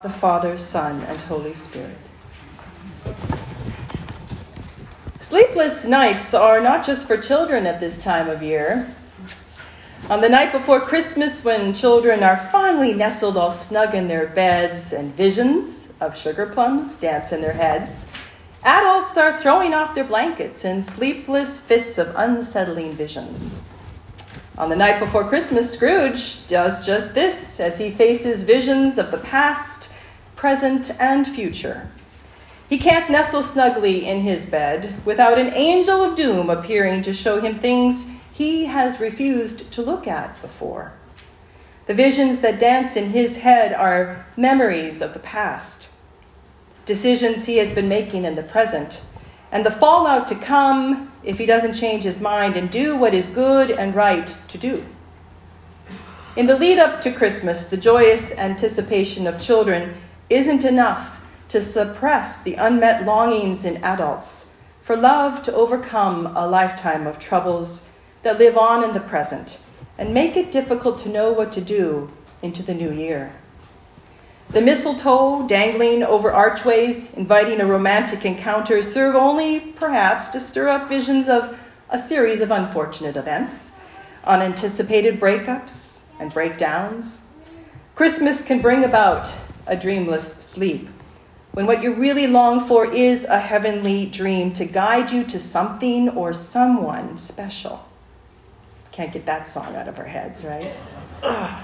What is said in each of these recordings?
the Father, Son, and Holy Spirit. Sleepless nights are not just for children at this time of year. On the night before Christmas, when children are fondly nestled all snug in their beds and visions of sugar plums dance in their heads, adults are throwing off their blankets in sleepless fits of unsettling visions. On the night before Christmas, Scrooge does just this as he faces visions of the past, present, and future. He can't nestle snugly in his bed without an angel of doom appearing to show him things he has refused to look at before. The visions that dance in his head are memories of the past, decisions he has been making in the present, and the fallout to come if he doesn't change his mind and do what is good and right to do. In the lead up to Christmas, the joyous anticipation of children isn't enough to suppress the unmet longings in adults for love to overcome a lifetime of troubles that live on in the present and make it difficult to know what to do into the new year. The mistletoe dangling over archways, inviting a romantic encounter, serve only, perhaps, to stir up visions of a series of unfortunate events, unanticipated breakups and breakdowns. Christmas can bring about a dreamless sleep, when what you really long for is a heavenly dream to guide you to something or someone special. Can't get that song out of our heads, right? Ugh.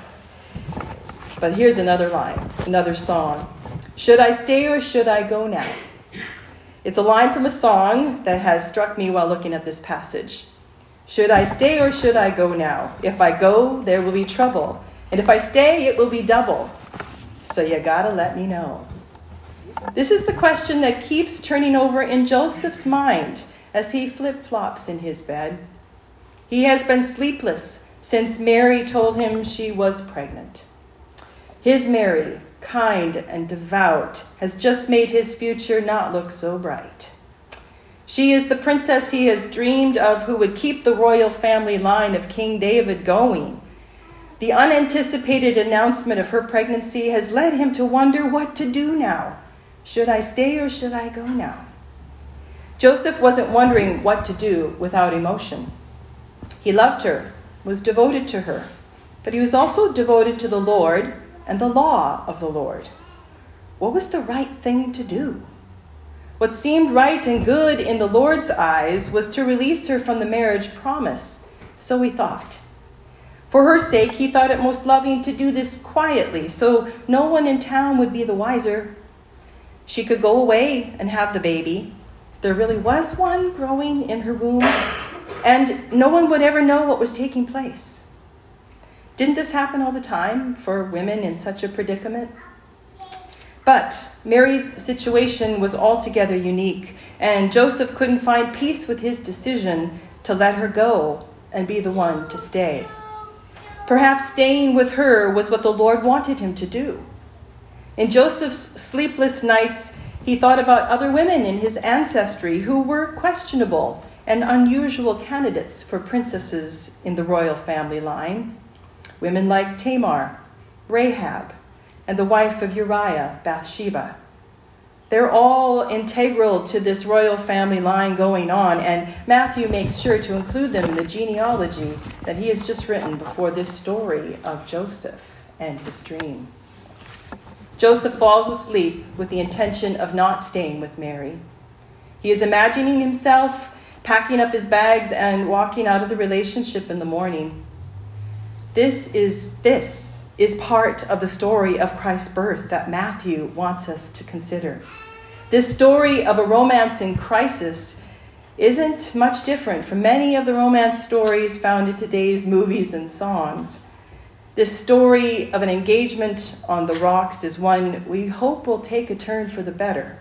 But here's another line, another song. Should I stay or should I go now? It's a line from a song that has struck me while looking at this passage. Should I stay or should I go now? If I go, there will be trouble. And if I stay, it will be double. So you gotta let me know. This is the question that keeps turning over in Joseph's mind as he flip-flops in his bed. He has been sleepless since Mary told him she was pregnant. His Mary, kind and devout, has just made his future not look so bright. She is the princess he has dreamed of who would keep the royal family line of King David going. The unanticipated announcement of her pregnancy has led him to wonder what to do now. Should I stay or should I go now? Joseph wasn't wondering what to do without emotion. He loved her, was devoted to her, but he was also devoted to the Lord and the law of the Lord. What was the right thing to do? What seemed right and good in the Lord's eyes was to release her from the marriage promise, so he thought. For her sake, he thought it most loving to do this quietly, so no one in town would be the wiser. She could go away and have the baby. There really was one growing in her womb, and no one would ever know what was taking place. Didn't this happen all the time for women in such a predicament? But Mary's situation was altogether unique, and Joseph couldn't find peace with his decision to let her go and be the one to stay. Perhaps staying with her was what the Lord wanted him to do. In Joseph's sleepless nights, he thought about other women in his ancestry who were questionable and unusual candidates for princesses in the royal family line. Women like Tamar, Rahab, and the wife of Uriah, Bathsheba. They're all integral to this royal family line going on, and Matthew makes sure to include them in the genealogy that he has just written before this story of Joseph and his dream. Joseph falls asleep with the intention of not staying with Mary. He is imagining himself packing up his bags and walking out of the relationship in the morning. This is part of the story of Christ's birth that Matthew wants us to consider. This story of a romance in crisis isn't much different from many of the romance stories found in today's movies and songs. This story of an engagement on the rocks is one we hope will take a turn for the better.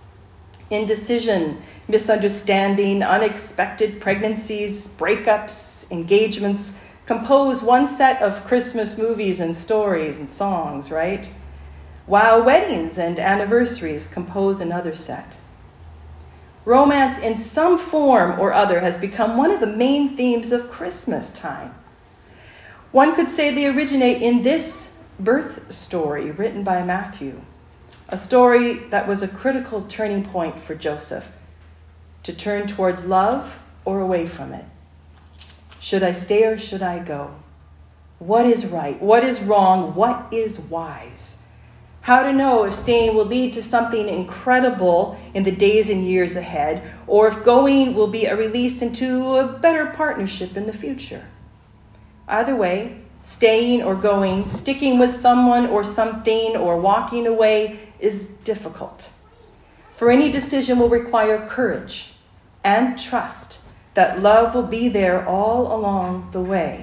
Indecision, misunderstanding, unexpected pregnancies, breakups, engagements compose one set of Christmas movies and stories and songs, right? While weddings and anniversaries compose another set. Romance in some form or other has become one of the main themes of Christmas time. One could say they originate in this birth story written by Matthew. a story that was a critical turning point for Joseph, to turn towards love or away from it. Should I stay or should I go? What is right? What is wrong? What is wise? How to know if staying will lead to something incredible in the days and years ahead, or if going will be a release into a better partnership in the future. Either way, staying or going, sticking with someone or something, or walking away is difficult. For any decision will require courage and trust that love will be there all along the way.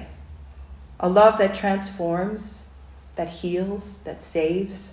A love that transforms, that heals, that saves.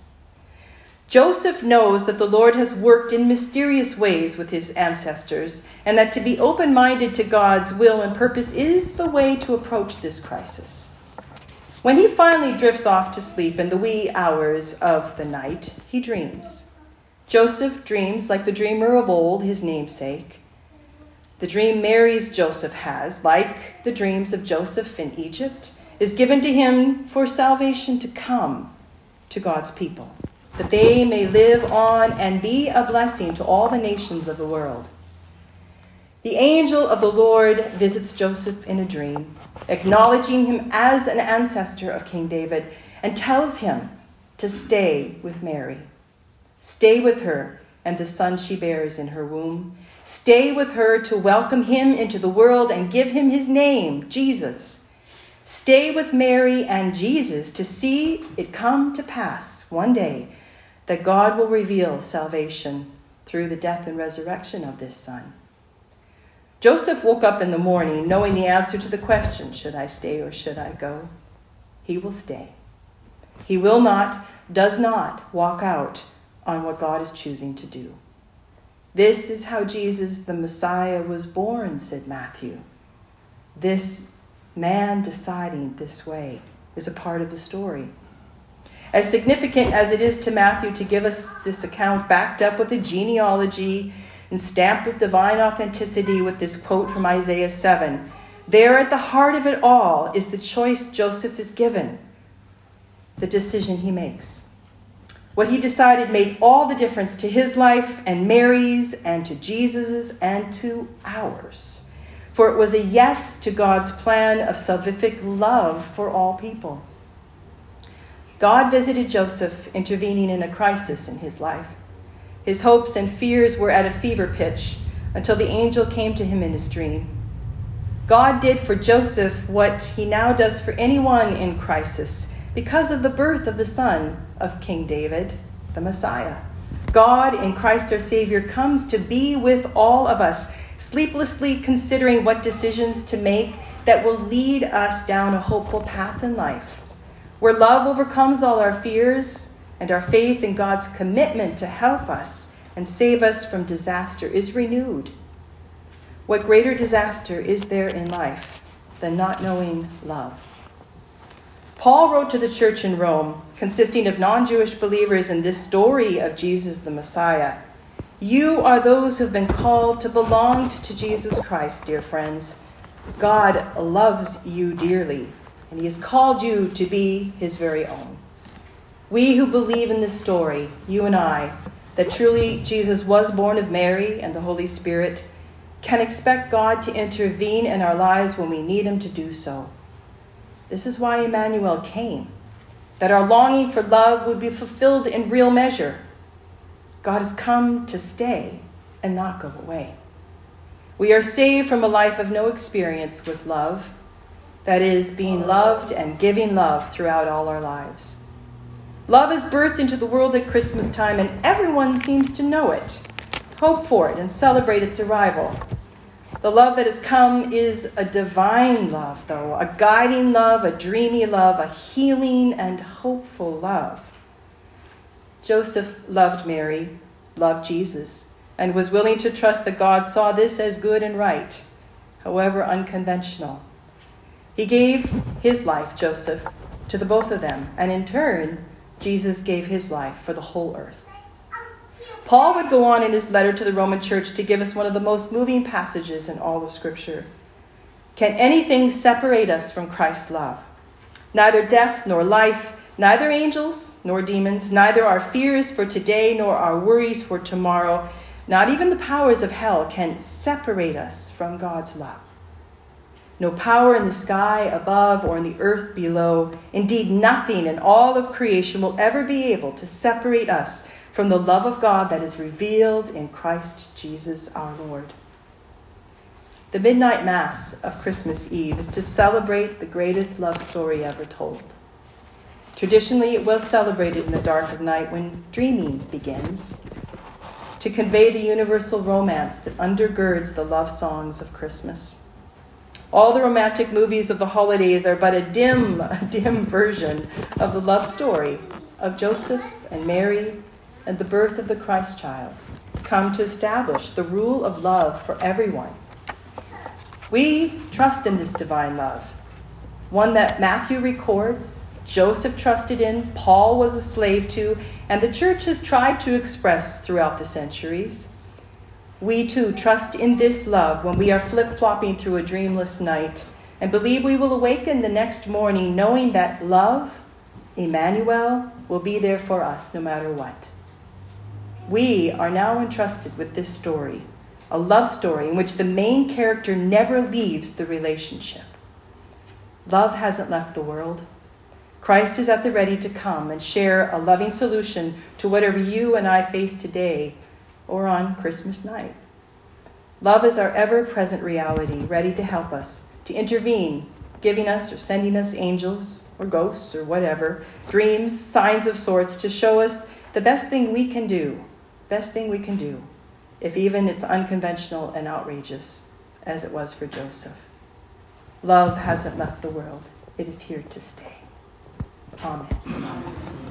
Joseph knows that the Lord has worked in mysterious ways with his ancestors, and that to be open-minded to God's will and purpose is the way to approach this crisis. When he finally drifts off to sleep in the wee hours of the night, he dreams. Joseph dreams like the dreamer of old, his namesake. The dream Mary's Joseph has, like the dreams of Joseph in Egypt, is given to him for salvation to come to God's people, that they may live on and be a blessing to all the nations of the world. The angel of the Lord visits Joseph in a dream, acknowledging him as an ancestor of King David, and tells him to stay with Mary. Stay with her and the son she bears in her womb. Stay with her to welcome him into the world and give him his name, Jesus. Stay with Mary and Jesus to see it come to pass one day that God will reveal salvation through the death and resurrection of this son. Joseph woke up in the morning knowing the answer to the question, should I stay or should I go? He will stay. He will not, does not walk out on what God is choosing to do. This is how Jesus, the Messiah, was born, said Matthew. This man deciding this way is a part of the story. As significant as it is to Matthew to give us this account backed up with a genealogy and stamped with divine authenticity with this quote from Isaiah 7, there at the heart of it all is the choice Joseph is given, the decision he makes. What he decided made all the difference to his life and Mary's and to Jesus's and to ours. For it was a yes to God's plan of salvific love for all people. God visited Joseph, intervening in a crisis in his life. His hopes and fears were at a fever pitch until the angel came to him in his dream. God did for Joseph what he now does for anyone in crisis because of the birth of the son of King David, the Messiah. God in Christ our Savior comes to be with all of us, sleeplessly considering what decisions to make that will lead us down a hopeful path in life, where love overcomes all our fears and our faith in God's commitment to help us and save us from disaster is renewed. What greater disaster is there in life than not knowing love? Paul wrote to the church in Rome, consisting of non-Jewish believers in this story of Jesus the Messiah. You are those who have been called to belong to Jesus Christ, dear friends. God loves you dearly, and he has called you to be his very own. We who believe in this story, you and I, that truly Jesus was born of Mary and the Holy Spirit, can expect God to intervene in our lives when we need him to do so. This is why Emmanuel came, that our longing for love would be fulfilled in real measure. God has come to stay and not go away. We are saved from a life of no experience with love, that is, being loved and giving love throughout all our lives. Love is birthed into the world at Christmas time, and everyone seems to know it, hope for it, and celebrate its arrival. The love that has come is a divine love, though, a guiding love, a dreamy love, a healing and hopeful love. Joseph loved Mary, loved Jesus, and was willing to trust that God saw this as good and right, however unconventional. He gave his life, Joseph, to the both of them, and in turn, Jesus gave his life for the whole earth. Paul would go on in his letter to the Roman church to give us one of the most moving passages in all of Scripture. Can anything separate us from Christ's love? Neither death nor life, Neither angels nor demons, neither our fears for today nor our worries for tomorrow, not even the powers of hell can separate us from God's love. No power in the sky above or in the earth below, indeed nothing in all of creation will ever be able to separate us from the love of God that is revealed in Christ Jesus our Lord. The midnight mass of Christmas Eve is to celebrate the greatest love story ever told. Traditionally, it was celebrated in the dark of night when dreaming begins, to convey the universal romance that undergirds the love songs of Christmas. All the romantic movies of the holidays are but a dim version of the love story of Joseph and Mary and the birth of the Christ child, come to establish the rule of love for everyone. We trust in this divine love, one that Matthew records, Joseph trusted in, Paul was a slave to, and the church has tried to express throughout the centuries. We too trust in this love when we are flip-flopping through a dreamless night and believe we will awaken the next morning knowing that love, Emmanuel, will be there for us no matter what. We are now entrusted with this story, a love story in which the main character never leaves the relationship. Love hasn't left the world. Christ is at the ready to come and share a loving solution to whatever you and I face today or on Christmas night. Love is our ever-present reality, ready to help us, to intervene, giving us or sending us angels or ghosts or whatever, dreams, signs of sorts, to show us the best thing we can do, if even it's unconventional and outrageous, as it was for Joseph. Love hasn't left the world. It is here to stay. Amen.